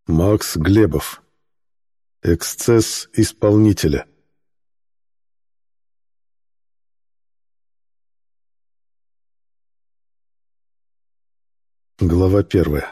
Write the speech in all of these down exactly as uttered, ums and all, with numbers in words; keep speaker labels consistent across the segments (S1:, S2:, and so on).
S1: Макс Глебов. Эксцесс исполнителя. Глава первая.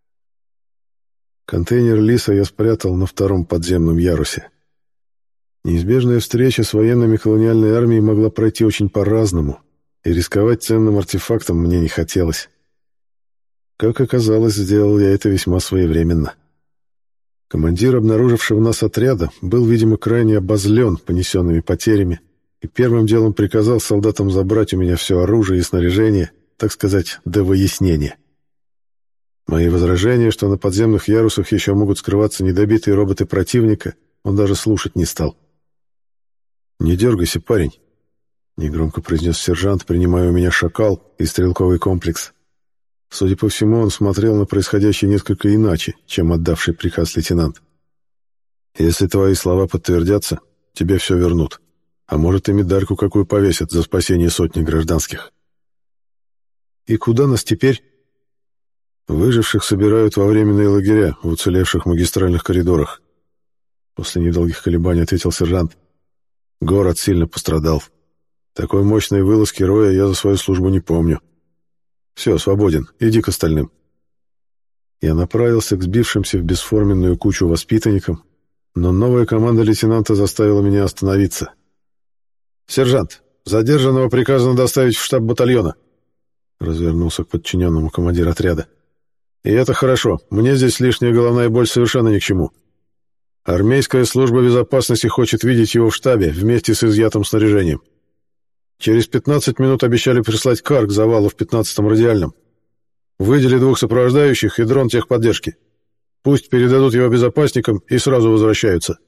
S1: Контейнер Лиса я спрятал на втором подземном ярусе. Неизбежная встреча с военными колониальной армией могла пройти очень по-разному, и рисковать ценным артефактом мне не хотелось. Как оказалось, сделал я это весьма своевременно. Командир обнаружившего нас отряда был, видимо, крайне обозлен понесенными потерями и первым делом приказал солдатам забрать у меня все оружие и снаряжение, так сказать, до выяснения. Мои возражения, что на подземных ярусах еще могут скрываться недобитые роботы противника, он даже слушать не стал. «Не дергайся, парень», — негромко произнес сержант, принимая у меня шакал и стрелковый комплекс. Судя по всему, он смотрел на происходящее несколько иначе, чем отдавший приказ лейтенант. «Если твои слова подтвердятся, тебе все вернут. А может, и медальку какую повесят за спасение сотни гражданских». «И куда нас теперь?» «Выживших собирают во временные лагеря в уцелевших магистральных коридорах». После недолгих колебаний ответил сержант. «Город сильно пострадал. Такой мощной вылазки Роя я за свою службу не помню. Все, свободен, иди к остальным». Я направился к сбившимся в бесформенную кучу воспитанникам, но новая команда лейтенанта заставила меня остановиться. «Сержант, задержанного приказано доставить в штаб батальона», — развернулся к подчиненному командир отряда. «И это хорошо, мне здесь лишняя головная боль совершенно ни к чему. Армейская служба безопасности хочет видеть его в штабе вместе с изъятым снаряжением. Через пятнадцать минут обещали прислать кар к завалу в пятнадцатом радиальном. Выдели двух сопровождающих и дрон техподдержки. Пусть передадут его безопасникам и сразу возвращаются».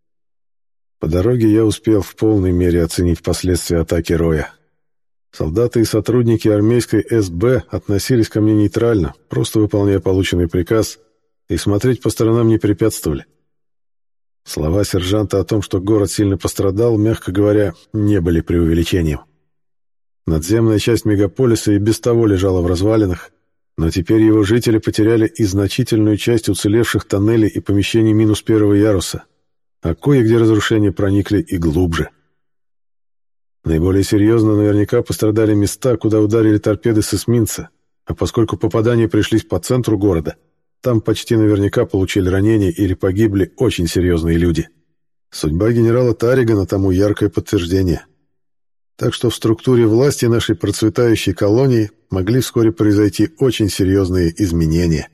S1: По дороге я успел в полной мере оценить последствия атаки Роя. Солдаты и сотрудники армейской эс бэ относились ко мне нейтрально, просто выполняя полученный приказ, и смотреть по сторонам не препятствовали. Слова сержанта о том, что город сильно пострадал, мягко говоря, не были преувеличением. Надземная часть мегаполиса и без того лежала в развалинах, но теперь его жители потеряли и значительную часть уцелевших тоннелей и помещений минус первого яруса, а кое-где разрушения проникли и глубже. Наиболее серьезно наверняка пострадали места, куда ударили торпеды с эсминца, а поскольку попадания пришлись по центру города, там почти наверняка получили ранения или погибли очень серьезные люди. Судьба генерала Тарригана тому яркое подтверждение. Так что в структуре власти нашей процветающей колонии могли вскоре произойти очень серьезные изменения.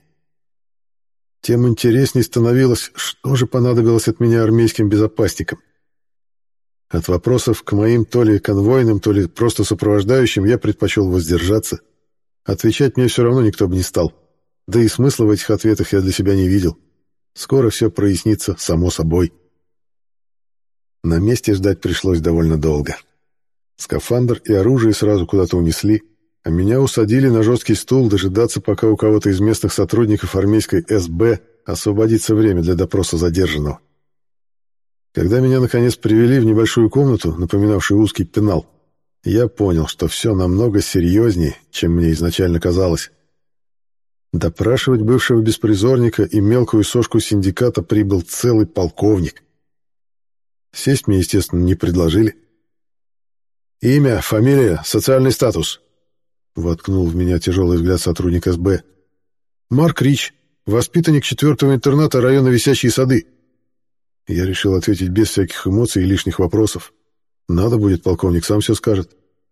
S1: Тем интересней становилось, что же понадобилось от меня армейским безопасникам. От вопросов к моим то ли конвойным, то ли просто сопровождающим я предпочел воздержаться. Отвечать мне все равно никто бы не стал. Да и смысла в этих ответах я для себя не видел. Скоро все прояснится само собой. На месте ждать пришлось довольно долго. Скафандр и оружие сразу куда-то унесли, а меня усадили на жесткий стул дожидаться, пока у кого-то из местных сотрудников армейской эс бэ освободится время для допроса задержанного. Когда меня, наконец, привели в небольшую комнату, напоминавшую узкий пенал, я понял, что все намного серьезнее, чем мне изначально казалось. Допрашивать бывшего беспризорника и мелкую сошку синдиката прибыл целый полковник. Сесть мне, естественно, не предложили. «Имя, фамилия, социальный статус», — воткнул в меня тяжелый взгляд сотрудник эс бэ. «Марк Рич, воспитанник четвертого интерната района Висячие сады». Я решил ответить без всяких эмоций и лишних вопросов. Надо будет, полковник сам все скажет.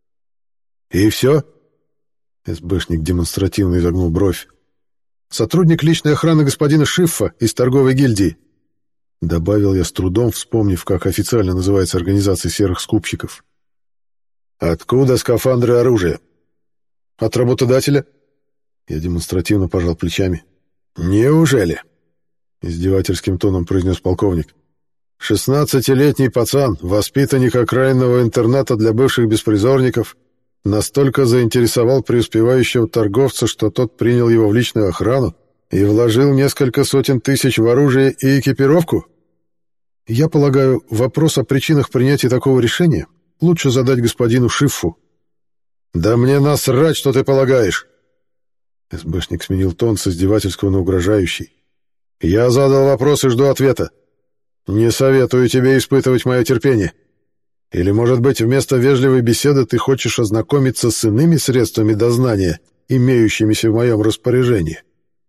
S1: «И все?» эс бэшник демонстративно изогнул бровь. «Сотрудник личной охраны господина Шиффа из торговой гильдии», — добавил я с трудом, вспомнив, как официально называется организация серых скупщиков. «Откуда скафандры и оружие?» «От работодателя». Я демонстративно пожал плечами. «Неужели?» — издевательским тоном произнес полковник. «Шестнадцатилетний пацан, воспитанник окраинного интерната для бывших беспризорников, настолько заинтересовал преуспевающего торговца, что тот принял его в личную охрану и вложил несколько сотен тысяч в оружие и экипировку? Я полагаю, вопрос о причинах принятия такого решения лучше задать господину Шиффу». «Да мне насрать, что ты полагаешь!» эс бэшник сменил тон с издевательского на угрожающий. Я задал вопрос и жду ответа. Не советую тебе испытывать мое терпение. Или, может быть, вместо вежливой беседы ты хочешь ознакомиться с иными средствами дознания, имеющимися в моем распоряжении?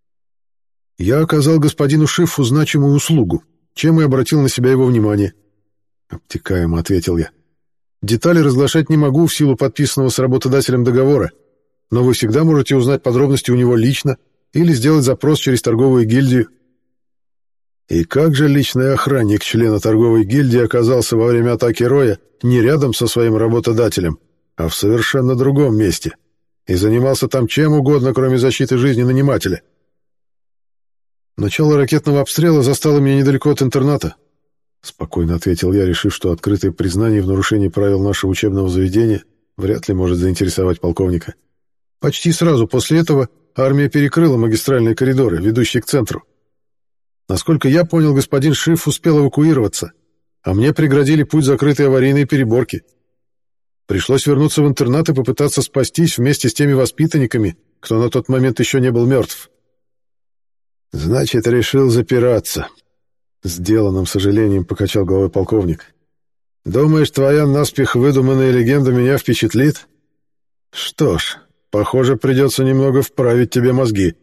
S1: Я оказал господину Шиффу значимую услугу, чем и обратил на себя его внимание. Обтекаемо ответил я. Детали разглашать не могу в силу подписанного с работодателем договора, но вы всегда можете узнать подробности у него лично или сделать запрос через торговую гильдию. И как же личный охранник члена торговой гильдии оказался во время атаки Роя не рядом со своим работодателем, а в совершенно другом месте, и занимался там чем угодно, кроме защиты жизни нанимателя? Начало ракетного обстрела застало меня недалеко от интерната, спокойно ответил я, решив, что открытое признание в нарушении правил нашего учебного заведения вряд ли может заинтересовать полковника. Почти сразу после этого армия перекрыла магистральные коридоры, ведущие к центру. Насколько я понял, господин Шиф успел эвакуироваться, а мне преградили путь закрытой аварийной переборки. Пришлось вернуться в интернат и попытаться спастись вместе с теми воспитанниками, кто на тот момент еще не был мертв. «Значит, решил запираться», — с деланным сожалением покачал головой полковник. «Думаешь, твоя наспех выдуманная легенда меня впечатлит? Что ж, похоже, придется немного вправить тебе мозги».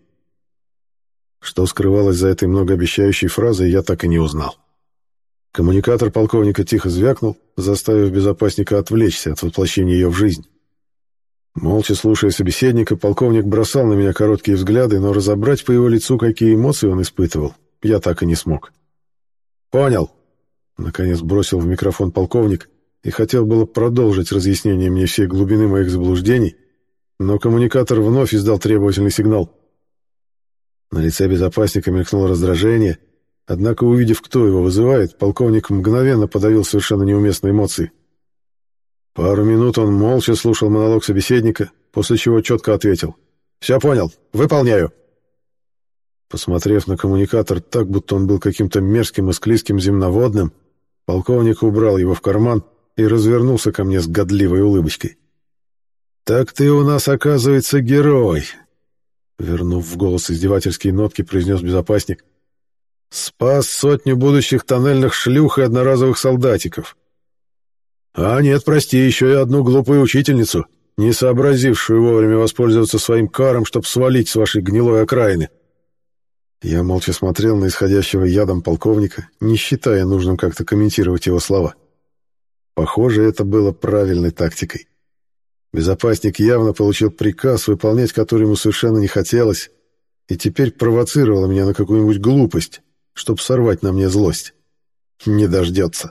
S1: Что скрывалось за этой многообещающей фразой, я так и не узнал. Коммуникатор полковника тихо звякнул, заставив безопасника отвлечься от воплощения ее в жизнь. Молча слушая собеседника, полковник бросал на меня короткие взгляды, но разобрать по его лицу, какие эмоции он испытывал, я так и не смог. «Понял», — наконец бросил в микрофон полковник и хотел было продолжить разъяснение мне всей глубины моих заблуждений, но коммуникатор вновь издал требовательный сигнал. На лице безопасника мелькнуло раздражение, однако, увидев, кто его вызывает, полковник мгновенно подавил совершенно неуместные эмоции. Пару минут он молча слушал монолог собеседника, после чего четко ответил: «Все понял, выполняю». Посмотрев на коммуникатор так, будто он был каким-то мерзким и склизким земноводным, полковник убрал его в карман и развернулся ко мне с годливой улыбочкой. «Так ты у нас, оказывается, герой», — вернув в голос издевательские нотки, произнес безопасник. «Спас сотню будущих тоннельных шлюх и одноразовых солдатиков. А нет, прости, еще и одну глупую учительницу, не сообразившую вовремя воспользоваться своим каром, чтобы свалить с вашей гнилой окраины». Я молча смотрел на исходящего ядом полковника, не считая нужным как-то комментировать его слова. Похоже, это было правильной тактикой. Безопасник явно получил приказ, выполнять который ему совершенно не хотелось, и теперь провоцировал меня на какую-нибудь глупость, чтобы сорвать на мне злость. Не дождется.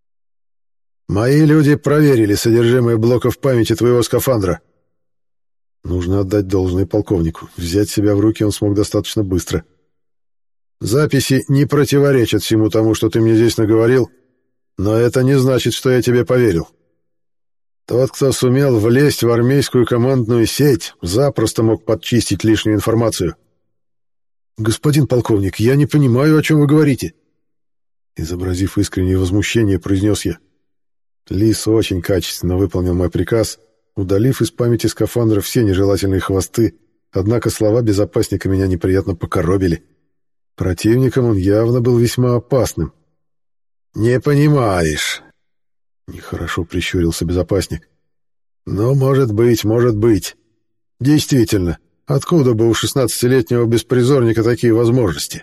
S1: «Мои люди проверили содержимое блоков памяти твоего скафандра». Нужно отдать должное полковнику. Взять себя в руки он смог достаточно быстро. «Записи не противоречат всему тому, что ты мне здесь наговорил, но это не значит, что я тебе поверил. Тот, кто сумел влезть в армейскую командную сеть, запросто мог подчистить лишнюю информацию». «Господин полковник, я не понимаю, о чем вы говорите», — изобразив искреннее возмущение, произнес я. Лис очень качественно выполнил мой приказ, удалив из памяти скафандра все нежелательные хвосты, однако слова безопасника меня неприятно покоробили. Противником он явно был весьма опасным. «Не понимаешь», — нехорошо прищурился безопасник. «Ну, может быть, может быть. Действительно, откуда бы у шестнадцатилетнего беспризорника такие возможности?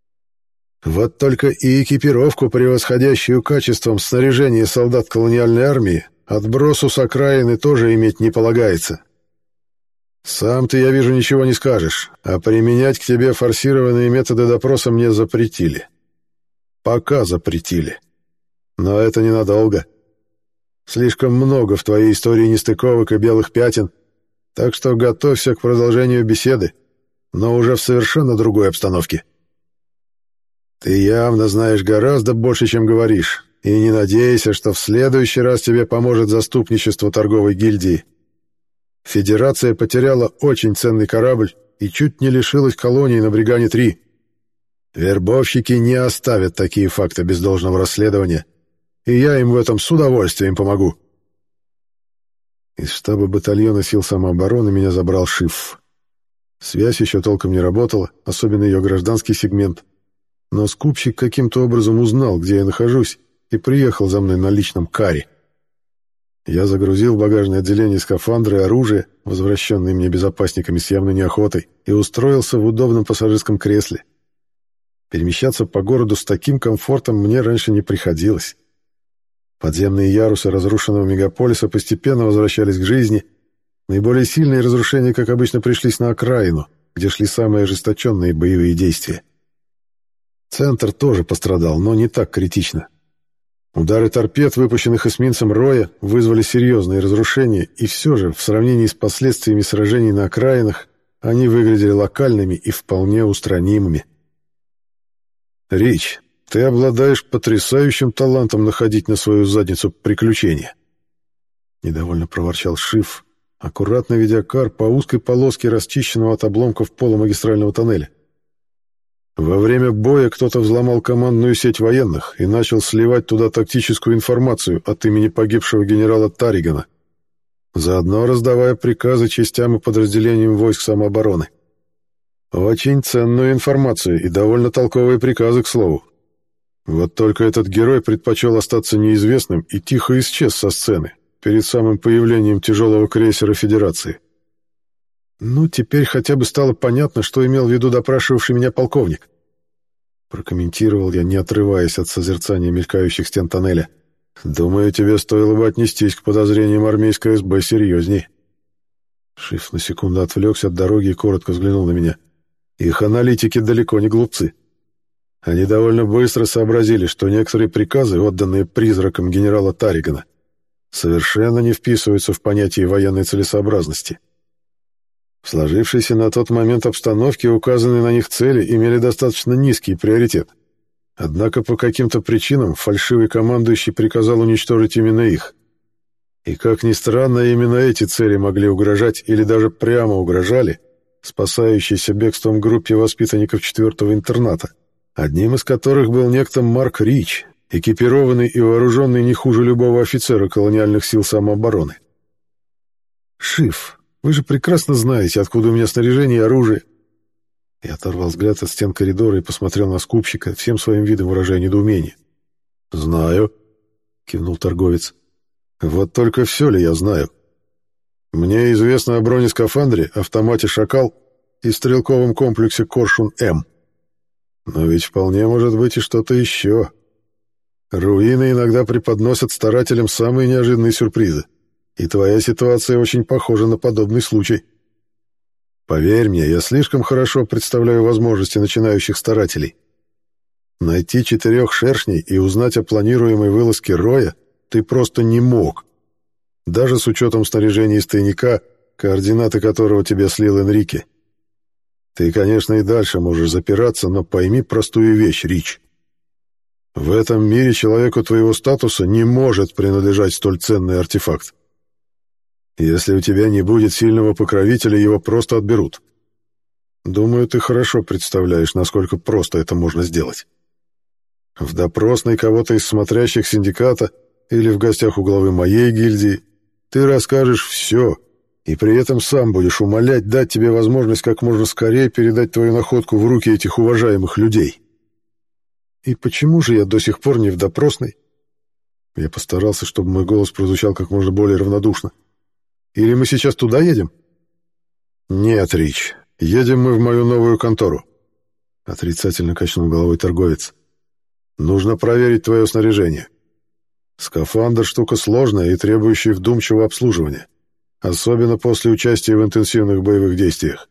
S1: Вот только и экипировку, превосходящую качеством снаряжения солдат колониальной армии, отбросу с окраины тоже иметь не полагается. Сам ты, я вижу, ничего не скажешь, а применять к тебе форсированные методы допроса мне запретили. Пока запретили. Но это ненадолго. Слишком много в твоей истории нестыковок и белых пятен, так что готовься к продолжению беседы, но уже в совершенно другой обстановке. Ты явно знаешь гораздо больше, чем говоришь, и не надейся, что в следующий раз тебе поможет заступничество торговой гильдии. Федерация потеряла очень ценный корабль и чуть не лишилась колонии на Бригане-три. Вербовщики не оставят такие факты без должного расследования, и я им в этом с удовольствием помогу. Из штаба батальона сил самообороны меня забрал Шиф. Связь еще толком не работала, особенно ее гражданский сегмент, но скупщик каким-то образом узнал, где я нахожусь, и приехал за мной на личном каре. Я загрузил в багажное отделение скафандры и оружие, возвращенные мне безопасниками с явной неохотой, и устроился в удобном пассажирском кресле. Перемещаться по городу с таким комфортом мне раньше не приходилось. Подземные ярусы разрушенного мегаполиса постепенно возвращались к жизни. Наиболее сильные разрушения, как обычно, пришлись на окраину, где шли самые ожесточенные боевые действия. Центр тоже пострадал, но не так критично. Удары торпед, выпущенных эсминцем Роя, вызвали серьезные разрушения, и все же, в сравнении с последствиями сражений на окраинах, они выглядели локальными и вполне устранимыми. «Рич, ты обладаешь потрясающим талантом находить на свою задницу приключения», — недовольно проворчал Шиф, аккуратно ведя кар по узкой полоске расчищенного от обломков пола магистрального тоннеля. Во время боя кто-то взломал командную сеть военных и начал сливать туда тактическую информацию от имени погибшего генерала Тарригана, заодно раздавая приказы частям и подразделениям войск самообороны. Очень ценную информацию и довольно толковые приказы, к слову. Вот только этот герой предпочел остаться неизвестным и тихо исчез со сцены перед самым появлением тяжелого крейсера Федерации. «Ну, теперь хотя бы стало понятно, что имел в виду допрашивавший меня полковник», — прокомментировал я, не отрываясь от созерцания мелькающих стен тоннеля. «Думаю, тебе стоило бы отнестись к подозрениям армейской эс бэ серьезней». Шиф на секунду отвлекся от дороги и коротко взглянул на меня. «Их аналитики далеко не глупцы. Они довольно быстро сообразили, что некоторые приказы, отданные призраком генерала Тарригана, совершенно не вписываются в понятие военной целесообразности. В сложившейся на тот момент обстановке указанные на них цели имели достаточно низкий приоритет. Однако по каким-то причинам фальшивый командующий приказал уничтожить именно их. И, как ни странно, именно эти цели могли угрожать или даже прямо угрожали спасающейся бегством группе воспитанников четвертого интерната, одним из которых был некто Марк Рич, экипированный и вооруженный не хуже любого офицера колониальных сил самообороны. «Шиф, вы же прекрасно знаете, откуда у меня снаряжение и оружие». Я оторвал взгляд от стен коридора и посмотрел на скупщика, всем своим видом выражая недоумение. «Знаю», — кивнул торговец. «Вот только все ли я знаю? Мне известно о бронескафандре, автомате «Шакал» и стрелковом комплексе «Коршун-М». Но ведь вполне может быть и что-то еще. Руины иногда преподносят старателям самые неожиданные сюрпризы. И твоя ситуация очень похожа на подобный случай. Поверь мне, я слишком хорошо представляю возможности начинающих старателей. Найти четырех шершней и узнать о планируемой вылазке Роя ты просто не мог. Даже с учетом снаряжения из тайника, координаты которого тебе слил Энрике. Ты, конечно, и дальше можешь запираться, но пойми простую вещь, Рич. В этом мире человеку твоего статуса не может принадлежать столь ценный артефакт. Если у тебя не будет сильного покровителя, его просто отберут. Думаю, ты хорошо представляешь, насколько просто это можно сделать. В допросной кого-то из смотрящих синдиката или в гостях у главы моей гильдии ты расскажешь все, и при этом сам будешь умолять дать тебе возможность как можно скорее передать твою находку в руки этих уважаемых людей. И почему же я до сих пор не в допросной? Я постарался, чтобы мой голос прозвучал как можно более равнодушно. Или мы сейчас туда едем? Нет, Рич, едем мы в мою новую контору. Отрицательно качнул головой торговец. Нужно проверить твое снаряжение. Скафандр — штука сложная и требующая вдумчивого обслуживания, особенно после участия в интенсивных боевых действиях.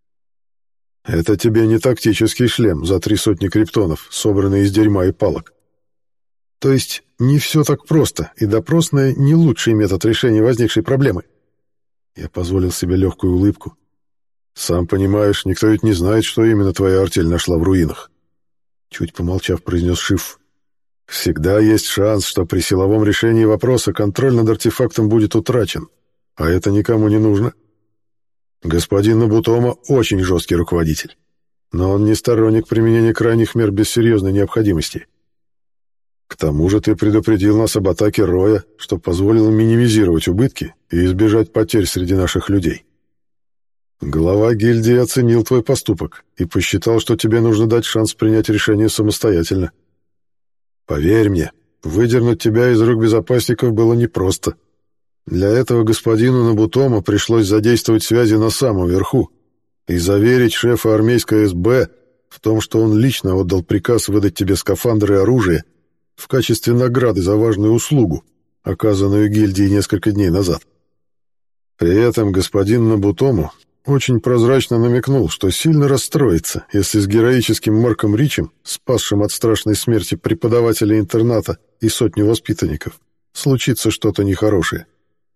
S1: Это тебе не тактический шлем за три сотни криптонов, собранный из дерьма и палок. То есть не все так просто, и допросная — не лучший метод решения возникшей проблемы. Я позволил себе легкую улыбку. Сам понимаешь, никто ведь не знает, что именно твоя артель нашла в руинах. Чуть помолчав, произнес Шиф. Всегда есть шанс, что при силовом решении вопроса контроль над артефактом будет утрачен, а это никому не нужно. Господин Набутома очень жесткий руководитель, но он не сторонник применения крайних мер без серьезной необходимости. К тому же ты предупредил нас об атаке Роя, что позволило минимизировать убытки и избежать потерь среди наших людей. Глава гильдии оценил твой поступок и посчитал, что тебе нужно дать шанс принять решение самостоятельно. Поверь мне, выдернуть тебя из рук безопасников было непросто. Для этого господину Набутома пришлось задействовать связи на самом верху и заверить шефа армейской СБ в том, что он лично отдал приказ выдать тебе скафандр и оружие в качестве награды за важную услугу, оказанную гильдии несколько дней назад. При этом господин Набутому очень прозрачно намекнул, что сильно расстроится, если с героическим Марком Ричем, спасшим от страшной смерти преподавателя интерната и сотню воспитанников, случится что-то нехорошее.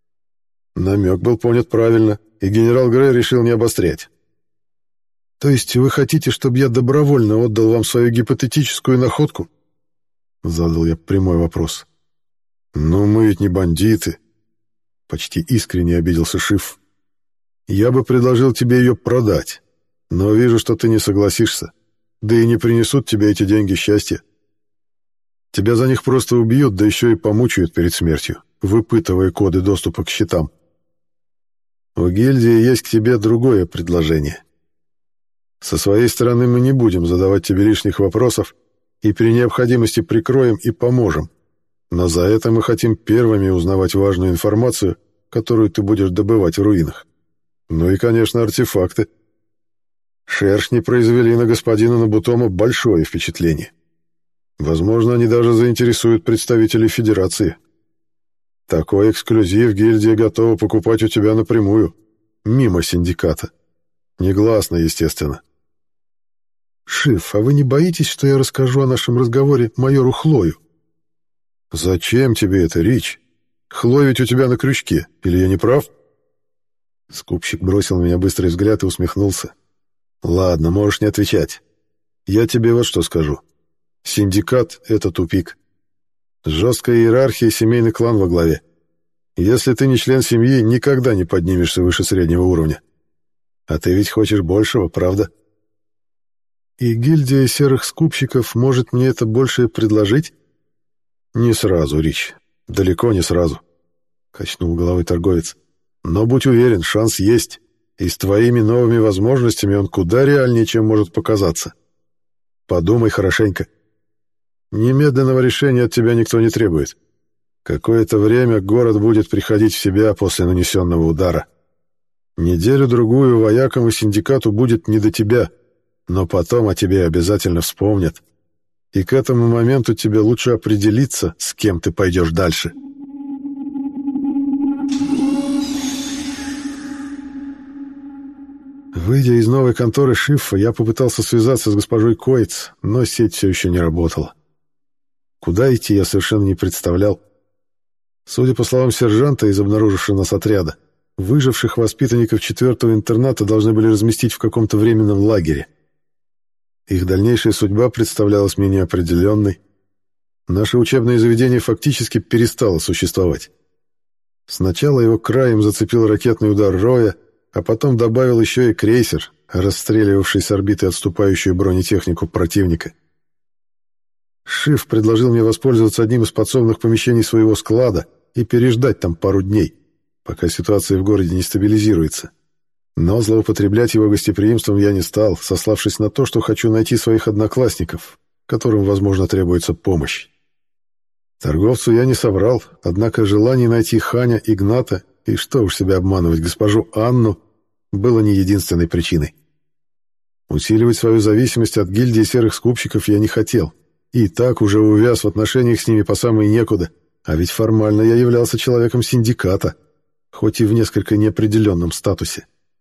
S1: Намек был понят правильно, и генерал Грей решил не обострять. «То есть вы хотите, чтобы я добровольно отдал вам свою гипотетическую находку?» Задал я прямой вопрос. «Ну, мы ведь не бандиты», — почти искренне обиделся Шиф. «Я бы предложил тебе ее продать, но вижу, что ты не согласишься, да и не принесут тебе эти деньги счастья. Тебя за них просто убьют, да еще и помучают перед смертью, выпытывая коды доступа к счетам. У гильдии есть к тебе другое предложение. Со своей стороны мы не будем задавать тебе лишних вопросов и при необходимости прикроем и поможем, но за это мы хотим первыми узнавать важную информацию, которую ты будешь добывать в руинах. Ну и, конечно, артефакты. Шершни произвели на господина Набутома большое впечатление. Возможно, они даже заинтересуют представителей Федерации. Такой эксклюзив гильдия готова покупать у тебя напрямую, мимо синдиката. Негласно, естественно. Шиф, а вы не боитесь, что я расскажу о нашем разговоре майору Хлою? Зачем тебе это, Рич? Хлой ведь у тебя на крючке, или я не прав? Скупщик бросил на меня быстрый взгляд и усмехнулся. «Ладно, можешь не отвечать. Я тебе вот что скажу. Синдикат — это тупик. Жесткая иерархия и семейный клан во главе. Если ты не член семьи, никогда не поднимешься выше среднего уровня. А ты ведь хочешь большего, правда? И гильдия серых скупщиков может мне это большее предложить?» «Не сразу, Рич. Далеко не сразу», — качнул головой торговец. «Но будь уверен, шанс есть, и с твоими новыми возможностями он куда реальнее, чем может показаться. Подумай хорошенько. Немедленного решения от тебя никто не требует. Какое-то время город будет приходить в себя после нанесенного удара. Неделю-другую воякам и синдикату будет не до тебя, но потом о тебе обязательно вспомнят. И к этому моменту тебе лучше определиться, с кем ты пойдешь дальше». Выйдя из новой конторы Шифа, я попытался связаться с госпожой Коиц, но сеть все еще не работала. Куда идти, я совершенно не представлял. Судя по словам сержанта из обнаружившего нас отряда, выживших воспитанников четвертого интерната должны были разместить в каком-то временном лагере. Их дальнейшая судьба представлялась мне неопределенной. Наше учебное заведение фактически перестало существовать. Сначала его краем зацепил ракетный удар Роя, а потом добавил еще и крейсер, расстреливавший с орбиты отступающую бронетехнику противника. Шиф предложил мне воспользоваться одним из подсобных помещений своего склада и переждать там пару дней, пока ситуация в городе не стабилизируется. Но злоупотреблять его гостеприимством я не стал, сославшись на то, что хочу найти своих одноклассников, которым, возможно, требуется помощь. Торговцу я не соврал, однако желание найти Ханя, Игната и, что уж себя обманывать, госпожу Анну было не единственной причиной. Усиливать свою зависимость от гильдии серых скупщиков я не хотел, и так уже увяз в отношениях с ними по самой некуда, а ведь формально я являлся человеком синдиката, хоть и в несколько неопределенном статусе.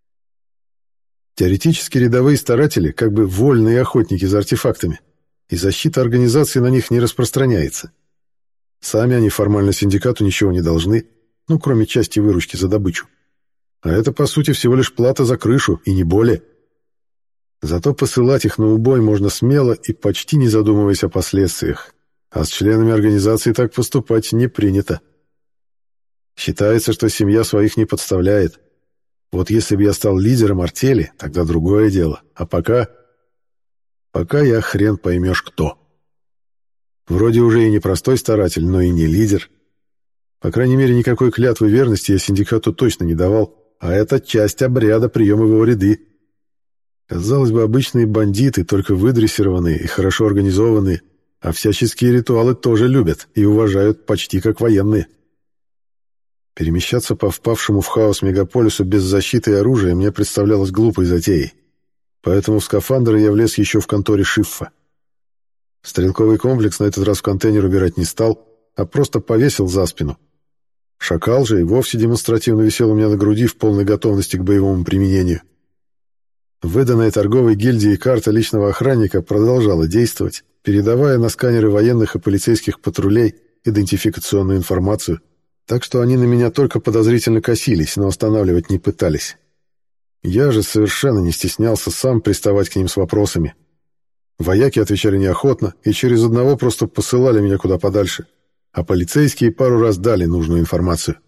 S1: Теоретически рядовые старатели как бы вольные охотники за артефактами, и защита организации на них не распространяется. Сами они формально синдикату ничего не должны, ну, кроме части выручки за добычу. А это, по сути, всего лишь плата за крышу, и не более. Зато посылать их на убой можно смело и почти не задумываясь о последствиях, а с членами организации так поступать не принято. Считается, что семья своих не подставляет. Вот если бы я стал лидером артели, тогда другое дело. А пока... Пока я хрен поймешь кто. Вроде уже и не простой старатель, но и не лидер. По крайней мере, никакой клятвы верности я синдикату точно не давал, а это часть обряда приема в его ряды. Казалось бы, обычные бандиты, только выдрессированные и хорошо организованные, а всяческие ритуалы тоже любят и уважают почти как военные. Перемещаться по впавшему в хаос мегаполису без защиты и оружия мне представлялось глупой затеей. Поэтому в скафандр я влез еще в конторе Шиффа. Стрелковый комплекс на этот раз в контейнер убирать не стал, а просто повесил за спину. Шакал же и вовсе демонстративно висел у меня на груди в полной готовности к боевому применению. Выданная торговой гильдией карта личного охранника продолжала действовать, передавая на сканеры военных и полицейских патрулей идентификационную информацию, так что они на меня только подозрительно косились, но останавливать не пытались. Я же совершенно не стеснялся сам приставать к ним с вопросами. Вояки отвечали неохотно и через одного просто посылали меня куда подальше, а полицейские пару раз дали нужную информацию.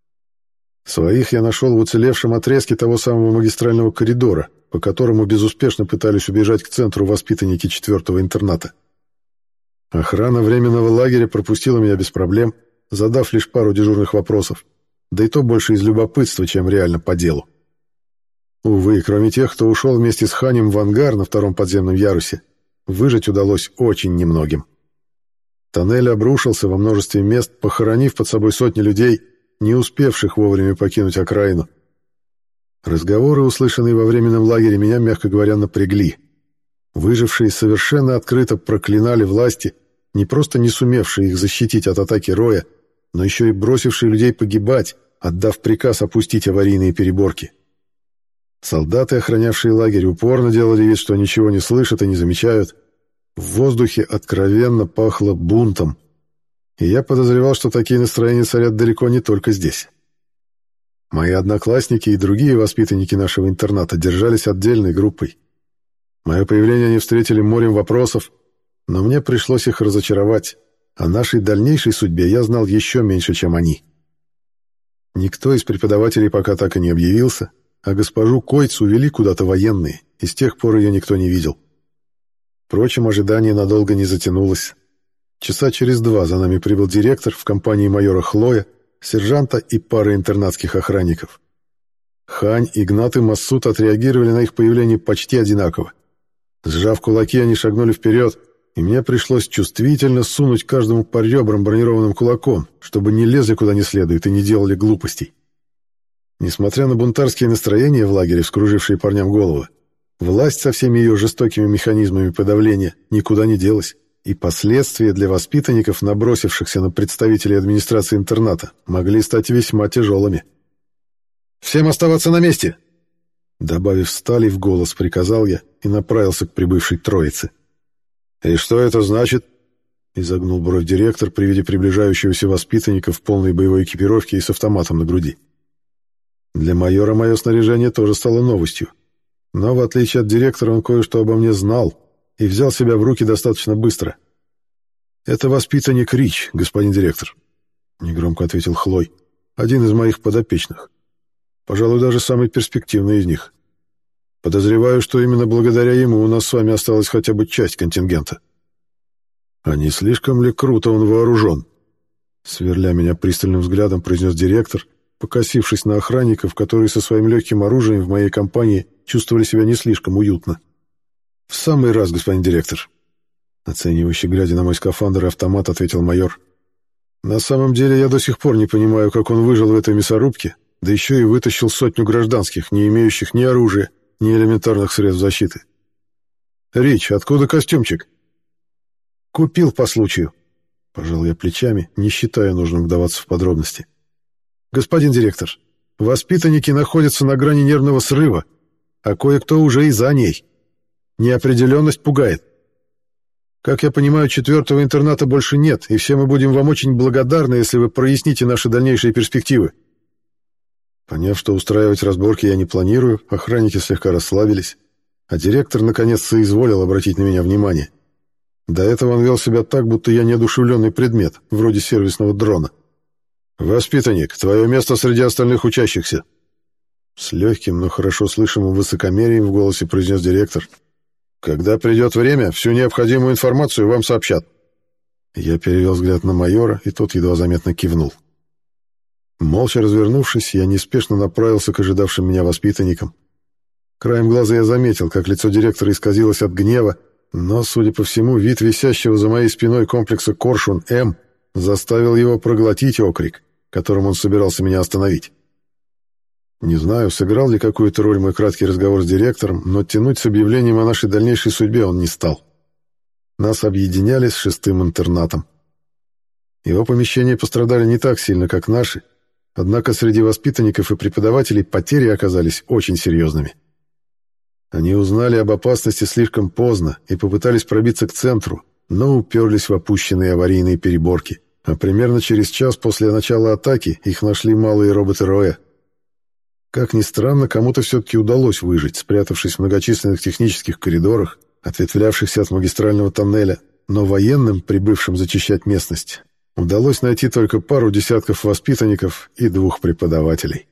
S1: Своих я нашел в уцелевшем отрезке того самого магистрального коридора, по которому безуспешно пытались убежать к центру воспитанники четвертого интерната. Охрана временного лагеря пропустила меня без проблем, задав лишь пару дежурных вопросов, да и то больше из любопытства, чем реально по делу. Увы, кроме тех, кто ушел вместе с Ханем в ангар на втором подземном ярусе, выжить удалось очень немногим. Тоннель обрушился во множестве мест, похоронив под собой сотни людей, не успевших вовремя покинуть окраину. Разговоры, услышанные во временном лагере, меня, мягко говоря, напрягли. Выжившие совершенно открыто проклинали власти, не просто не сумевшие их защитить от атаки Роя, но еще и бросившие людей погибать, отдав приказ опустить аварийные переборки. Солдаты, охранявшие лагерь, упорно делали вид, что ничего не слышат и не замечают. В воздухе откровенно пахло бунтом. И я подозревал, что такие настроения царят далеко не только здесь. Мои одноклассники и другие воспитанники нашего интерната держались отдельной группой. Мое появление они встретили морем вопросов, но мне пришлось их разочаровать. О нашей дальнейшей судьбе я знал еще меньше, чем они. Никто из преподавателей пока так и не объявился, а госпожу Койц увели куда-то военные, и с тех пор ее никто не видел. Впрочем, ожидание надолго не затянулось. Часа через два за нами прибыл директор в компании майора Хлоя, сержанта и пары интернатских охранников. Хань, Игнат и Массут отреагировали на их появление почти одинаково. Сжав кулаки, они шагнули вперед, и мне пришлось чувствительно сунуть каждому по ребрам бронированным кулаком, чтобы не лезли куда не следует и не делали глупостей. Несмотря на бунтарские настроения в лагере, вскружившие парням головы, власть со всеми ее жестокими механизмами подавления никуда не делась, и последствия для воспитанников, набросившихся на представителей администрации интерната, могли стать весьма тяжелыми. «Всем оставаться на месте!» Добавив стали в голос, приказал я и направился к прибывшей троице. «И что это значит?» — изогнул бровь директор при виде приближающегося воспитанника в полной боевой экипировке и с автоматом на груди. Для майора мое снаряжение тоже стало новостью. Но, в отличие от директора, он кое-что обо мне знал и взял себя в руки достаточно быстро. «Это воспитанник Рич, господин директор», — негромко ответил Хлой, — «один из моих подопечных. Пожалуй, даже самый перспективный из них. Подозреваю, что именно благодаря ему у нас с вами осталась хотя бы часть контингента». «А не слишком ли круто он вооружен?» Сверля меня пристальным взглядом, произнес директор, покосившись на охранников, которые со своим легким оружием в моей компании чувствовали себя не слишком уютно. «В самый раз, господин директор», — оценивающе глядя на мой скафандр и автомат, ответил майор. «На самом деле я до сих пор не понимаю, как он выжил в этой мясорубке, да еще и вытащил сотню гражданских, не имеющих ни оружия, ни элементарных средств защиты. Рич, откуда костюмчик?» «Купил по случаю», — пожал я плечами, не считая нужным вдаваться в подробности. «Господин директор, воспитанники находятся на грани нервного срыва, а кое-кто уже и за ней. Неопределенность пугает. Как я понимаю, четвертого интерната больше нет, и все мы будем вам очень благодарны, если вы проясните наши дальнейшие перспективы». Поняв, что устраивать разборки я не планирую, охранники слегка расслабились, а директор наконец соизволил обратить на меня внимание. До этого он вел себя так, будто я неодушевленный предмет, вроде сервисного дрона. «Воспитанник, твое место среди остальных учащихся», — с легким, но хорошо слышимым высокомерием в голосе произнес директор. «Когда придет время, всю необходимую информацию вам сообщат». Я перевел взгляд на майора, и тот едва заметно кивнул. Молча развернувшись, я неспешно направился к ожидавшим меня воспитанникам. Краем глаза я заметил, как лицо директора исказилось от гнева, но, судя по всему, вид висящего за моей спиной комплекса «Коршун-М» заставил его проглотить окрик, которым он собирался меня остановить. Не знаю, сыграл ли какую-то роль мой краткий разговор с директором, но тянуть с объявлением о нашей дальнейшей судьбе он не стал. Нас объединяли с шестым интернатом. Его помещения пострадали не так сильно, как наши, однако среди воспитанников и преподавателей потери оказались очень серьезными. Они узнали об опасности слишком поздно и попытались пробиться к центру, но уперлись в опущенные аварийные переборки, а примерно через час после начала атаки их нашли малые роботы Роя. Как ни странно, кому-то все-таки удалось выжить, спрятавшись в многочисленных технических коридорах, ответвлявшихся от магистрального тоннеля, но военным, прибывшим зачищать местность, удалось найти только пару десятков воспитанников и двух преподавателей.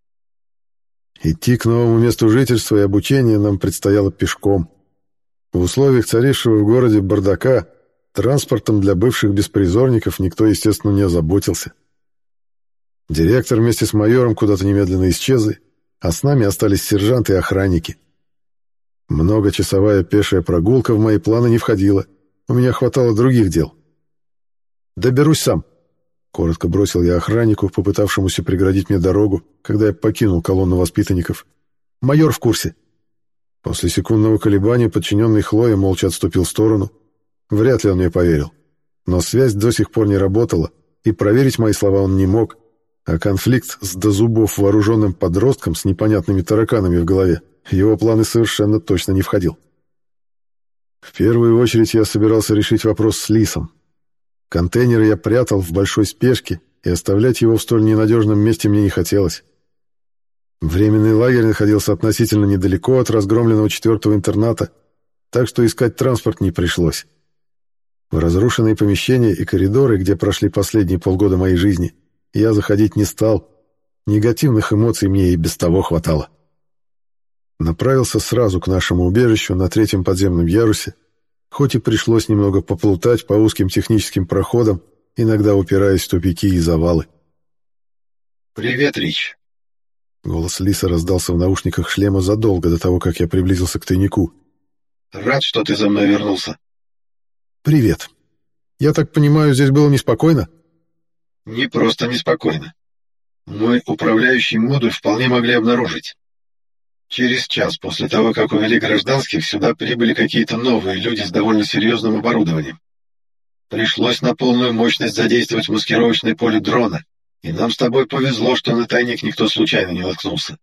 S1: Идти к новому месту жительства и обучения нам предстояло пешком. В условиях царившего в городе бардака транспортом для бывших беспризорников никто, естественно, не озаботился. Директор вместе с майором куда-то немедленно исчезли, а с нами остались сержанты и охранники. Многочасовая пешая прогулка в мои планы не входила. У меня хватало других дел. «Доберусь сам», — коротко бросил я охраннику, попытавшемуся преградить мне дорогу, когда я покинул колонну воспитанников. «Майор в курсе». После секундного колебания подчиненный Хлоя молча отступил в сторону. Вряд ли он мне поверил. Но связь до сих пор не работала, и проверить мои слова он не мог, а конфликт с до зубов вооруженным подростком с непонятными тараканами в голове в его планы совершенно точно не входил. В первую очередь я собирался решить вопрос с Лисом. Контейнер я прятал в большой спешке, и оставлять его в столь ненадежном месте мне не хотелось. Временный лагерь находился относительно недалеко от разгромленного четвертого интерната, так что искать транспорт не пришлось. В разрушенные помещения и коридоры, где прошли последние полгода моей жизни, я заходить не стал. Негативных эмоций мне и без того хватало. Направился сразу к нашему убежищу на третьем подземном ярусе, хоть и пришлось немного поплутать по узким техническим проходам, иногда упираясь в тупики и завалы.
S2: «Привет, Рич!»
S1: Голос Лиса раздался в наушниках шлема задолго до того, как я приблизился к тайнику.
S2: «Рад, что ты за мной вернулся».
S1: «Привет. Я так понимаю, здесь было неспокойно?»
S2: «Не просто неспокойно. Мой управляющий модуль вполне могли обнаружить. Через час после того, как увели гражданских, сюда прибыли какие-то новые люди с довольно серьезным оборудованием. Пришлось на полную мощность задействовать маскировочное поле дрона, и нам с тобой повезло, что на тайник никто случайно не наткнулся.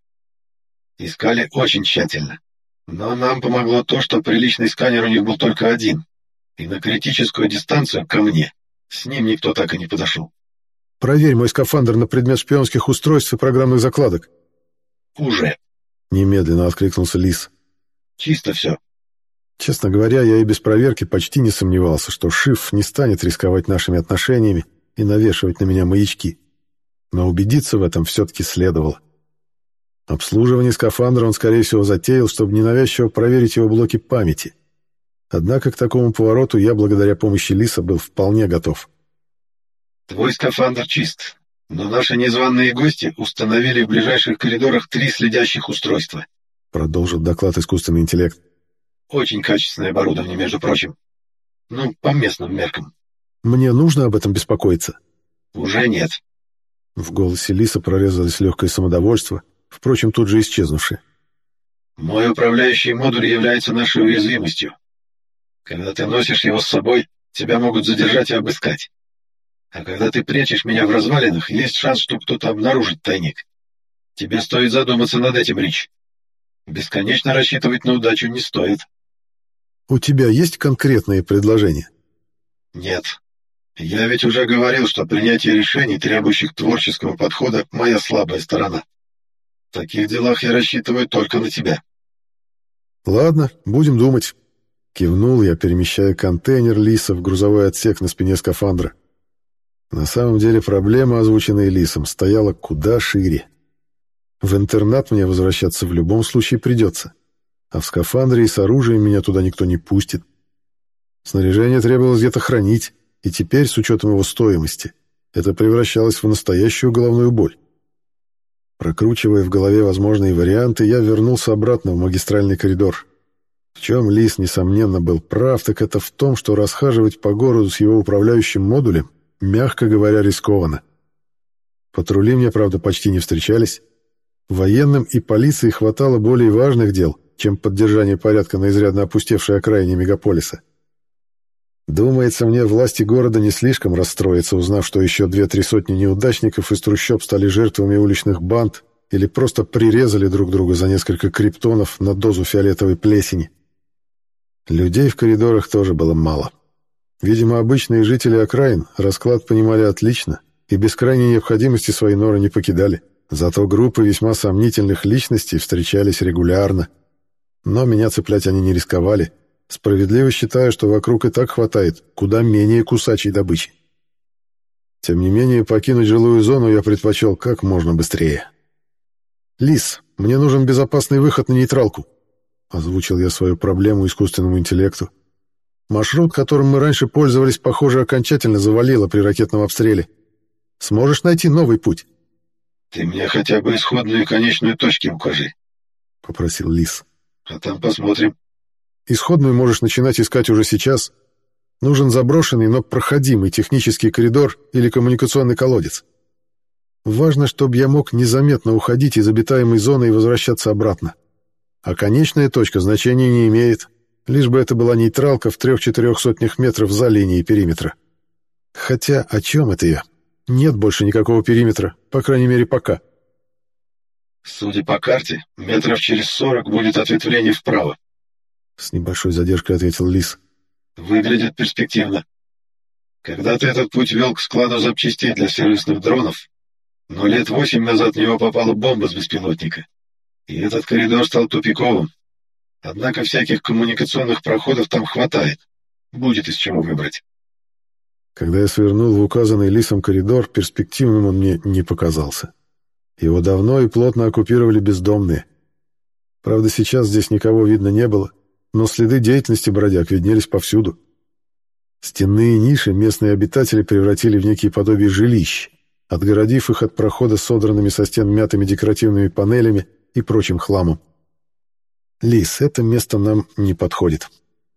S2: Искали очень тщательно, но нам помогло то, что приличный сканер у них был только один, и на критическую дистанцию ко мне с ним никто так и не подошел.
S1: «Проверь мой скафандр на предмет шпионских устройств и программных закладок».
S2: «Уже»,
S1: — немедленно откликнулся Лис.
S2: «Чисто все».
S1: Честно говоря, я и без проверки почти не сомневался, что Шиф не станет рисковать нашими отношениями и навешивать на меня маячки. Но убедиться в этом все-таки следовало. Обслуживание скафандра он, скорее всего, затеял, чтобы ненавязчиво проверить его блоки памяти. Однако к такому повороту я, благодаря помощи Лиса, был вполне готов.
S2: «Твой скафандр чист, но наши незваные гости установили в ближайших коридорах три следящих устройства»,
S1: — продолжил доклад искусственный интеллект.
S2: «Очень качественное оборудование, между прочим. Ну, по местным меркам».
S1: «Мне нужно об этом беспокоиться?»
S2: «Уже нет».
S1: В голосе Лиса прорезалось легкое самодовольство, впрочем, тут же исчезнувшее.
S2: «Мой управляющий модуль является нашей уязвимостью. Когда ты носишь его с собой, тебя могут задержать и обыскать. А когда ты прячешь меня в развалинах, есть шанс, что кто-то обнаружит тайник. Тебе стоит задуматься над этим, Рич. Бесконечно рассчитывать на удачу не стоит».
S1: «У тебя есть конкретные предложения?»
S2: «Нет. Я ведь уже говорил, что принятие решений, требующих творческого подхода, моя слабая сторона. В таких делах я рассчитываю только на тебя».
S1: «Ладно, будем думать». Кивнул я, перемещая контейнер Лиса в грузовой отсек на спине скафандра. На самом деле проблема, озвученная Лисом, стояла куда шире. В интернат мне возвращаться в любом случае придется, а в скафандре и с оружием меня туда никто не пустит. Снаряжение требовалось где-то хранить, и теперь, с учетом его стоимости, это превращалось в настоящую головную боль. Прокручивая в голове возможные варианты, я вернулся обратно в магистральный коридор. В чем Лис, несомненно, был прав, так это в том, что расхаживать по городу с его управляющим модулем, мягко говоря, рискованно. Патрули мне, правда, почти не встречались. Военным и полиции хватало более важных дел, чем поддержание порядка на изрядно опустевшей окраине мегаполиса. Думается, мне власти города не слишком расстроятся, узнав, что еще две-три сотни неудачников из трущоб стали жертвами уличных банд или просто прирезали друг друга за несколько криптонов на дозу фиолетовой плесени. Людей в коридорах тоже было мало. Видимо, обычные жители окраин расклад понимали отлично и без крайней необходимости свои норы не покидали. Зато группы весьма сомнительных личностей встречались регулярно. Но меня цеплять они не рисковали, справедливо считая, что вокруг и так хватает куда менее кусачей добычи. Тем не менее, покинуть жилую зону я предпочел как можно быстрее. «Лис, мне нужен безопасный выход на нейтралку», — озвучил я свою проблему искусственному интеллекту. «Маршрут, которым мы раньше пользовались, похоже, окончательно завалило при ракетном обстреле. Сможешь найти новый путь?»
S2: «Ты мне хотя бы исходную и конечную точки укажи», —
S1: попросил Лис.
S2: «А там посмотрим».
S1: «Исходную можешь начинать искать уже сейчас. Нужен заброшенный, но проходимый технический коридор или коммуникационный колодец. Важно, чтобы я мог незаметно уходить из обитаемой зоны и возвращаться обратно. А конечная точка значения не имеет, лишь бы это была нейтралка в трех-четырех сотнях метров за линией периметра. Хотя о чем это я? Нет больше никакого периметра, по крайней мере, пока».
S2: «Судя по карте, метров через сорок будет ответвление вправо», —
S1: с небольшой задержкой ответил Лис.
S2: «Выглядит перспективно. Когда-то этот путь вел к складу запчастей для сервисных дронов, но лет восемь назад в него попала бомба с беспилотника, и этот коридор стал тупиковым. Однако всяких коммуникационных проходов там хватает. Будет из чего выбрать».
S1: Когда я свернул в указанный Лисом коридор, перспективным он мне не показался. Его давно и плотно оккупировали бездомные. Правда, сейчас здесь никого видно не было, но следы деятельности бродяг виднелись повсюду. Стенные ниши местные обитатели превратили в некие подобие жилищ, отгородив их от прохода содранными со стен мятыми декоративными панелями и прочим хламом. «Лис, это место нам не подходит».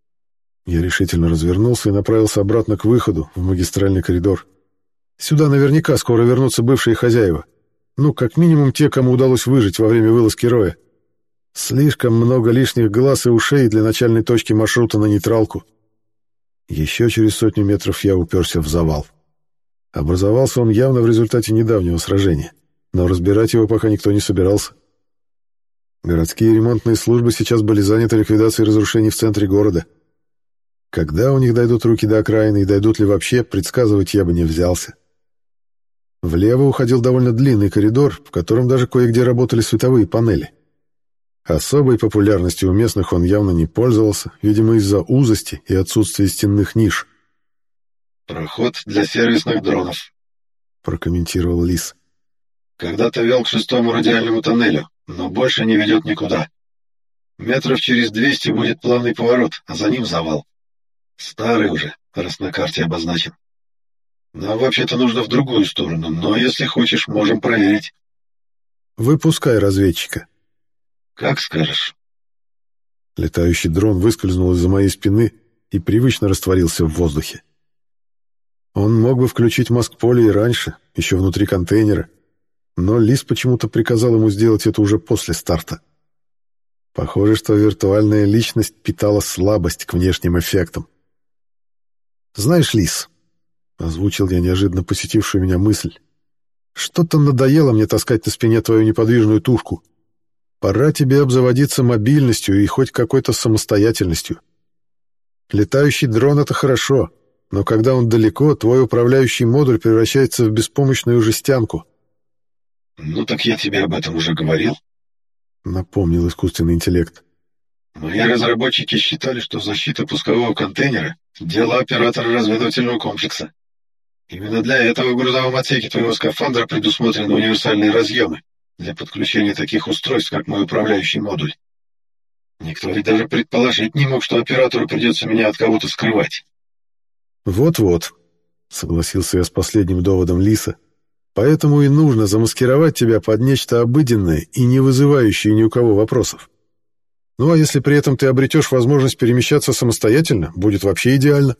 S1: Я решительно развернулся и направился обратно к выходу, в магистральный коридор. Сюда наверняка скоро вернутся бывшие хозяева. Ну, как минимум те, кому удалось выжить во время вылазки Роя. Слишком много лишних глаз и ушей для начальной точки маршрута на нейтралку. Еще через сотню метров я уперся в завал. Образовался он явно в результате недавнего сражения, но разбирать его пока никто не собирался. Городские ремонтные службы сейчас были заняты ликвидацией разрушений в центре города. Когда у них дойдут руки до окраины и дойдут ли вообще, предсказывать я бы не взялся. Влево уходил довольно длинный коридор, в котором даже кое-где работали световые панели. Особой популярностью у местных он явно не пользовался, видимо, из-за узости и отсутствия стенных ниш.
S2: «Проход для сервисных дронов», — прокомментировал Лис. «Когда-то вел к шестому радиальному тоннелю, но больше не ведет никуда. Метров через двести будет плавный поворот, а за ним завал. Старый уже, раз на карте обозначен. Нам вообще-то нужно в другую сторону, но если хочешь, можем проверить».
S1: «Выпускай разведчика».
S2: «Как скажешь».
S1: Летающий дрон выскользнул из-за моей спины и привычно растворился в воздухе. Он мог бы включить маск-поле и раньше, еще внутри контейнера, но Лис почему-то приказал ему сделать это уже после старта. Похоже, что виртуальная личность питала слабость к внешним эффектам. «Знаешь, Лис», — озвучил я неожиданно посетившую меня мысль, «что-то надоело мне таскать на спине твою неподвижную тушку. Пора тебе обзаводиться мобильностью и хоть какой-то самостоятельностью. Летающий дрон — это хорошо, но когда он далеко, твой управляющий модуль превращается в беспомощную жестянку».
S2: «Ну так я тебе об этом уже говорил», —
S1: напомнил искусственный интеллект.
S2: «Мои разработчики считали, что защита пускового контейнера — дело оператора разведывательного комплекса. Именно для этого в грузовом отсеке твоего скафандра предусмотрены универсальные разъемы для подключения таких устройств, как мой управляющий модуль. Никто ведь даже предположить не мог, что оператору придется меня от кого-то скрывать».
S1: «Вот-вот. Согласился я с последним доводом Лиса. Поэтому и нужно замаскировать тебя под нечто обыденное и не вызывающее ни у кого вопросов. Ну а если при этом ты обретешь возможность перемещаться самостоятельно, будет вообще идеально.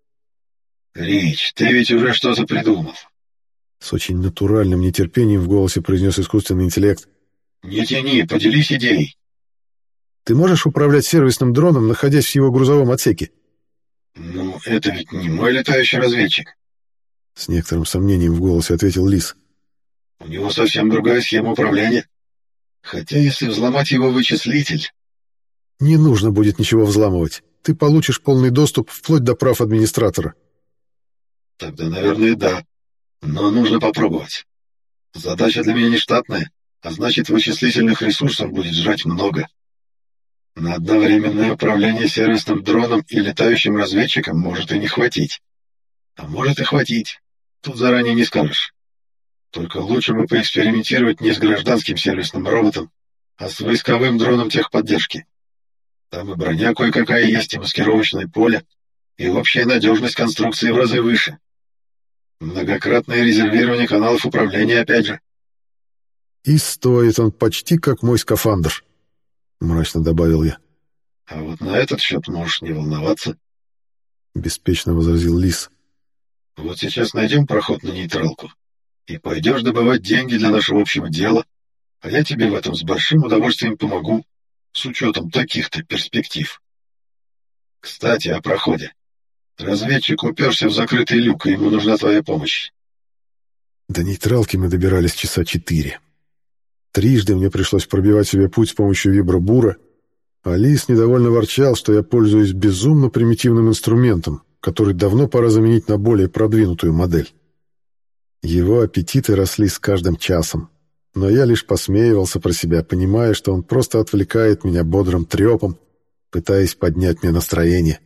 S2: Рич, ты ведь уже что-то придумал.
S1: С очень натуральным нетерпением в голосе произнес искусственный интеллект.
S2: Не тяни, поделись идеей.
S1: Ты можешь управлять сервисным дроном, находясь в его грузовом отсеке?
S2: Ну, это ведь не мой летающий разведчик.
S1: С некоторым сомнением в голосе ответил Лис.
S2: У него совсем другая схема управления. Хотя если взломать его вычислитель...
S1: Не нужно будет ничего взламывать. Ты получишь полный доступ вплоть до прав администратора.
S2: Тогда, наверное, да. Но нужно попробовать. Задача для меня не штатная, а значит, вычислительных ресурсов будет жрать много. На одновременное управление сервисным дроном и летающим разведчиком может и не хватить. А может и хватить. Тут заранее не скажешь. Только лучше бы поэкспериментировать не с гражданским сервисным роботом, а с войсковым дроном техподдержки. Там и броня кое-какая есть, и маскировочное поле, и общая надежность конструкции в разы выше. Многократное резервирование каналов управления опять же.
S1: И стоит он почти как мой скафандр, мрачно добавил я.
S2: А вот на этот счет можешь не волноваться,
S1: беспечно возразил Лис.
S2: Вот сейчас найдем проход на нейтралку, и пойдешь добывать деньги для нашего общего дела, а я тебе в этом с большим удовольствием помогу, с учетом таких-то перспектив. Кстати, о проходе. Разведчик уперся в закрытый люк, и ему нужна твоя помощь.
S1: До нейтралки мы добирались часа четыре. Трижды мне пришлось пробивать себе путь с помощью вибробура, а Лис недовольно ворчал, что я пользуюсь безумно примитивным инструментом, который давно пора заменить на более продвинутую модель. Его аппетиты росли с каждым часом, но я лишь посмеивался про себя, понимая, что он просто отвлекает меня бодрым трепом, пытаясь поднять мне настроение.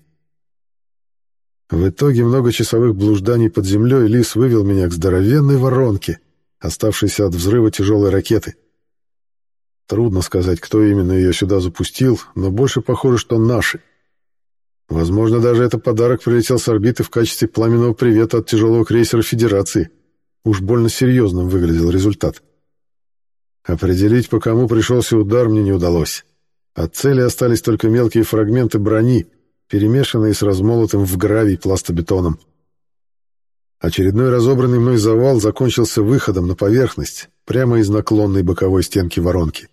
S1: В итоге многочасовых блужданий под землей Лис вывел меня к здоровенной воронке, оставшейся от взрыва тяжелой ракеты. Трудно сказать, кто именно ее сюда запустил, но больше похоже, что наши. Возможно, даже это подарок прилетел с орбиты в качестве пламенного привета от тяжелого крейсера Федерации. Уж больно серьезным выглядел результат. Определить, по кому пришелся удар, мне не удалось. От цели остались только мелкие фрагменты брони, перемешанные с размолотым в гравий пластобетоном. Очередной разобранный мной завал закончился выходом на поверхность, прямо из наклонной боковой стенки воронки.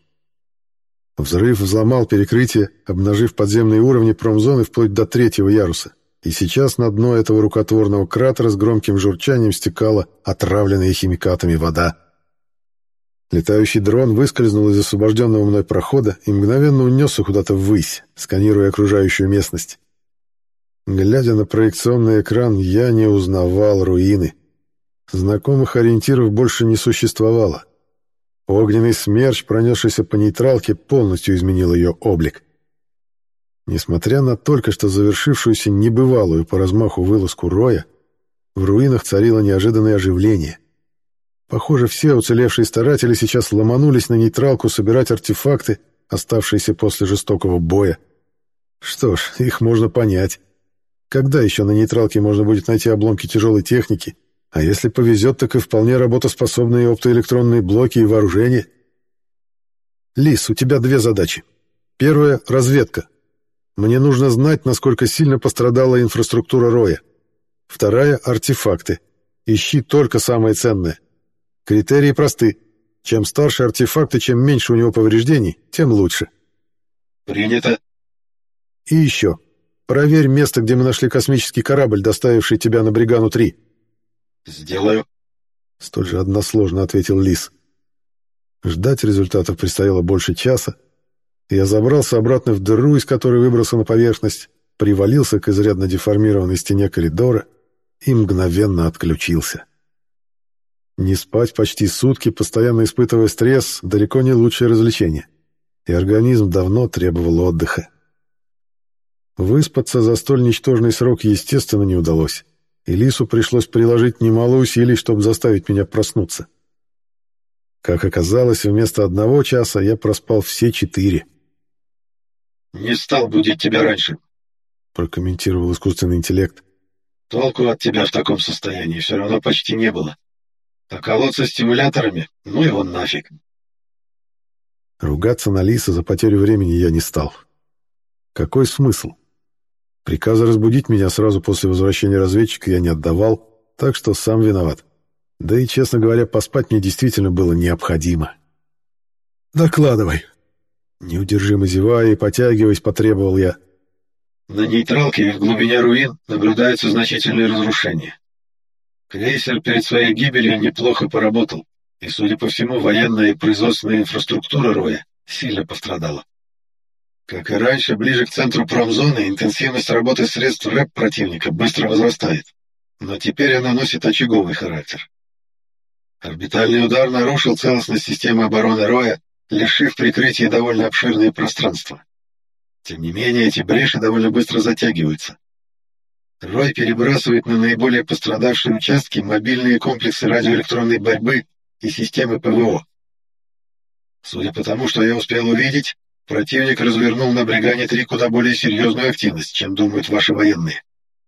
S1: Взрыв взломал перекрытие, обнажив подземные уровни промзоны вплоть до третьего яруса, и сейчас на дно этого рукотворного кратера с громким журчанием стекала отравленная химикатами вода. Летающий дрон выскользнул из освобожденного мной прохода и мгновенно унесся куда-то ввысь, сканируя окружающую местность. Глядя на проекционный экран, я не узнавал руины. Знакомых ориентиров больше не существовало. Огненный смерч, пронесшийся по нейтралке, полностью изменил ее облик. Несмотря на только что завершившуюся небывалую по размаху вылазку Роя, в руинах царило неожиданное оживление. Похоже, все уцелевшие старатели сейчас ломанулись на нейтралку собирать артефакты, оставшиеся после жестокого боя. Что ж, их можно понять. Когда еще на нейтралке можно будет найти обломки тяжелой техники? А если повезет, так и вполне работоспособные оптоэлектронные блоки и вооружение. Лис, у тебя две задачи. Первая — разведка. Мне нужно знать, насколько сильно пострадала инфраструктура Роя. Вторая — артефакты. Ищи только самое ценное. Критерии просты. Чем старше артефакт и чем меньше у него повреждений, тем лучше.
S2: Принято.
S1: И еще. Проверь место, где мы нашли космический корабль, доставивший тебя на Бригану-три.
S2: Сделаю.
S1: Столь же односложно ответил Лис. Ждать результатов предстояло больше часа. Я забрался обратно в дыру, из которой выбрался на поверхность, привалился к изрядно деформированной стене коридора и мгновенно отключился. Не спать почти сутки, постоянно испытывая стресс, далеко не лучшее развлечение. И организм давно требовал отдыха. Выспаться за столь ничтожный срок, естественно, не удалось, и Лису пришлось приложить немало усилий, чтобы заставить меня проснуться. Как оказалось, вместо одного часа я проспал все четыре.
S2: «Не стал будить тебя раньше», —
S1: прокомментировал искусственный интеллект.
S2: Толку от тебя в таком состоянии все равно почти не было. А колоться стимуляторами, ну его нафиг.
S1: Ругаться на Лиса за потерю времени я не стал. Какой смысл? Приказа разбудить меня сразу после возвращения разведчика я не отдавал, так что сам виноват. Да и, честно говоря, поспать мне действительно было необходимо. «Докладывай!» Неудержимо зевая и потягиваясь, потребовал я.
S2: На нейтралке в глубине руин наблюдаются значительные разрушения. Крейсер перед своей гибелью неплохо поработал, и, судя по всему, военная и производственная инфраструктура Роя сильно пострадала. Как и раньше, ближе к центру промзоны интенсивность работы средств рэп противника быстро возрастает, но теперь она носит очаговый характер. Орбитальный удар нарушил целостность системы обороны Роя, лишив прикрытия довольно обширные пространства. Тем не менее, эти бреши довольно быстро затягиваются. Рой перебрасывает на наиболее пострадавшие участки мобильные комплексы радиоэлектронной борьбы и системы ПВО. Судя по тому, что я успел увидеть, противник развернул на Бригане-три куда более серьезную активность, чем думают ваши военные.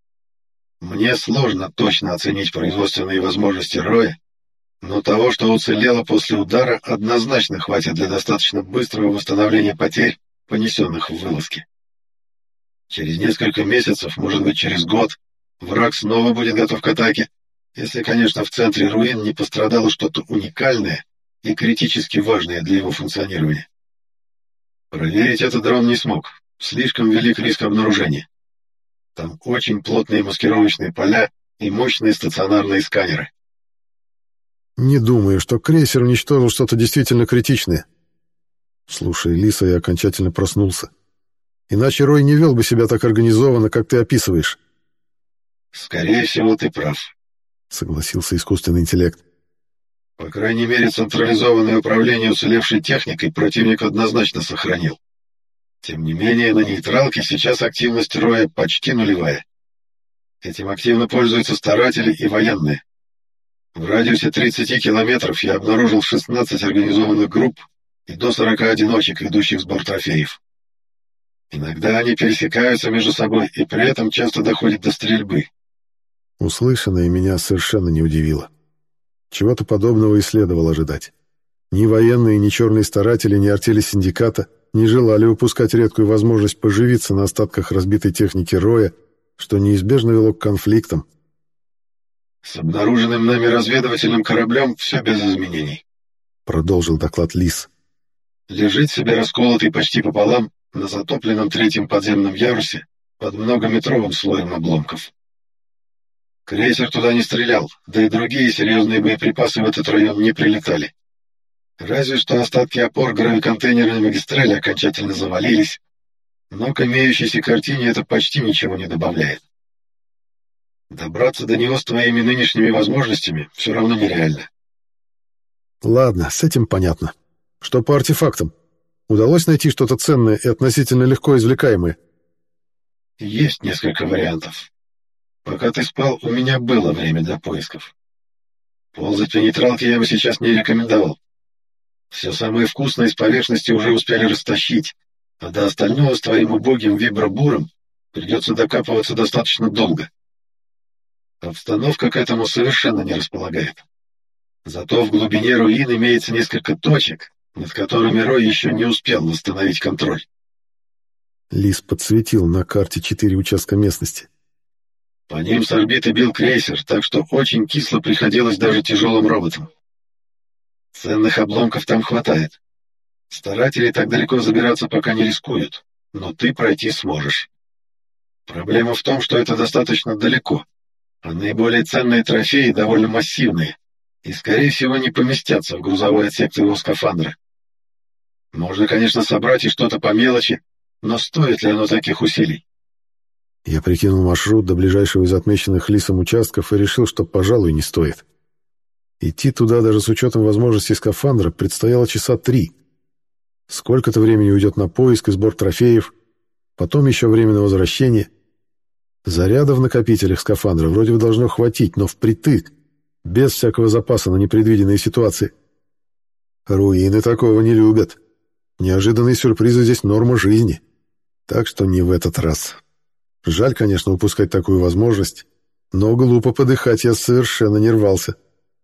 S2: Мне сложно точно оценить производственные возможности Роя, но того, что уцелело после удара, однозначно хватит для достаточно быстрого восстановления потерь, понесенных в вылазке. Через несколько месяцев, может быть, через год, враг снова будет готов к атаке, если, конечно, в центре руин не пострадало что-то уникальное и критически важное для его функционирования. Проверить этот дрон не смог, слишком велик риск обнаружения. Там очень плотные маскировочные поля и мощные стационарные сканеры.
S1: Не думаю, что крейсер уничтожил что-то действительно критичное. Слушай, Лиса, я окончательно проснулся. Иначе Рой не вел бы себя так организованно, как ты описываешь.
S2: Скорее всего, ты прав,
S1: согласился искусственный интеллект.
S2: По крайней мере, централизованное управление уцелевшей техникой противник однозначно сохранил. Тем не менее, на нейтралке сейчас активность Роя почти нулевая. Этим активно пользуются старатели и военные. В радиусе тридцати километров я обнаружил шестнадцать организованных групп и до сорока одиночек, ведущих сбор трофеев. Иногда они пересекаются между собой и при этом часто доходят до стрельбы.
S1: Услышанное меня совершенно не удивило. Чего-то подобного и следовало ожидать. Ни военные, ни черные старатели, ни артели синдиката не желали упускать редкую возможность поживиться на остатках разбитой техники Роя, что неизбежно вело к конфликтам.
S2: «С обнаруженным нами разведывательным кораблем все без изменений», — продолжил доклад Лис. «Лежит себе расколотый почти пополам на затопленном третьем подземном ярусе под многометровым слоем обломков. Крейсер туда не стрелял, да и другие серьезные боеприпасы в этот район не прилетали. Разве что остатки опор гравиконтейнерной магистрали окончательно завалились, но к имеющейся картине это почти ничего не добавляет. Добраться до него с твоими нынешними возможностями все равно нереально».
S1: Ладно, с этим понятно. Что по артефактам? Удалось найти что-то ценное и относительно легко извлекаемое?
S2: Есть несколько вариантов. Пока ты спал, у меня было время для поисков. Ползать по нейтралке я бы сейчас не рекомендовал. Все самое вкусное с поверхности уже успели растащить, а до остального с твоим убогим вибробуром придется докапываться достаточно долго. Обстановка к этому совершенно не располагает. Зато в глубине руин имеется несколько точек, над которыми Рой еще не успел восстановить контроль.
S1: Лис подсветил на карте четыре участка местности.
S2: По ним с орбиты бил крейсер, так что очень кисло приходилось даже тяжелым роботам. Ценных обломков там хватает. Старатели так далеко забираться пока не рискуют, но ты пройти сможешь. Проблема в том, что это достаточно далеко, а наиболее ценные трофеи довольно массивные и, скорее всего, не поместятся в грузовой отсек твоего скафандра. Можно, конечно, собрать и что-то по мелочи, но стоит ли оно таких усилий?
S1: Я прикинул маршрут до ближайшего из отмеченных Лисом участков и решил, что, пожалуй, не стоит. Идти туда даже с учетом возможностей скафандра предстояло часа три. Сколько-то времени уйдет на поиск и сбор трофеев, потом еще время на возвращение. Заряда в накопителях скафандра вроде бы должно хватить, но впритык, без всякого запаса на непредвиденные ситуации. Руины такого не любят. Неожиданные сюрпризы здесь норма жизни. Так что не в этот раз. Жаль, конечно, упускать такую возможность, Но глупо подыхать я совершенно не рвался.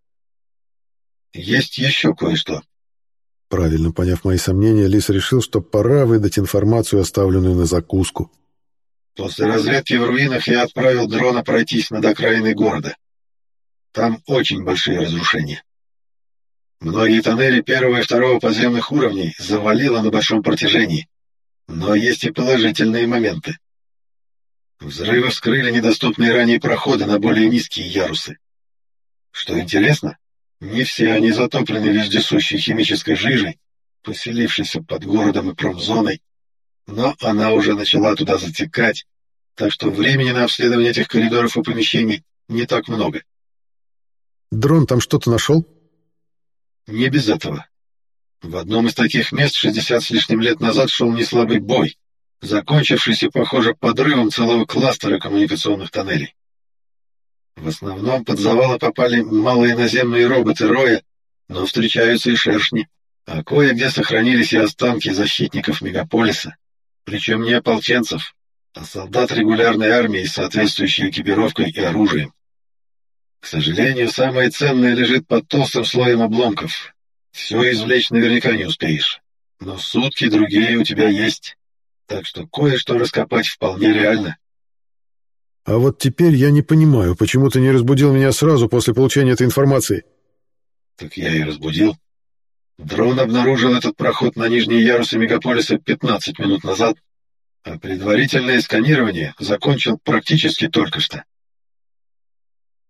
S2: Есть еще кое-что.
S1: Правильно поняв мои сомнения, Лис решил, что пора выдать информацию, оставленную на закуску.
S2: После разведки в руинах я отправил дрона пройтись над окраиной города. Там очень большие разрушения. Многие тоннели первого и второго подземных уровней завалило на большом протяжении. Но есть и положительные моменты. Взрывы вскрыли недоступные ранее проходы на более низкие ярусы. Что интересно, не все они затоплены вездесущей химической жижей, поселившейся под городом и промзоной, но она уже начала туда затекать, так что времени на обследование этих коридоров и помещений не так много.
S1: Дрон там что-то нашел?
S2: Не без этого. В одном из таких мест шестьдесят с лишним лет назад шел неслабый бой, закончившийся, похоже, подрывом целого кластера коммуникационных тоннелей. В основном под завалы попали малые наземные роботы Роя, но встречаются и шершни, а кое-где сохранились и останки защитников мегаполиса, причем не ополченцев, а солдат регулярной армии с соответствующей экипировкой и оружием. К сожалению, самое ценное лежит под толстым слоем обломков. Все извлечь наверняка не успеешь, но сутки другие у тебя есть, так что кое-что раскопать вполне реально.
S1: А вот теперь я не понимаю, почему ты не разбудил меня сразу после получения этой информации?
S2: Так я и разбудил. Дрон обнаружил этот проход на нижние ярусы мегаполиса пятнадцать минут назад, а предварительное сканирование закончил практически только что.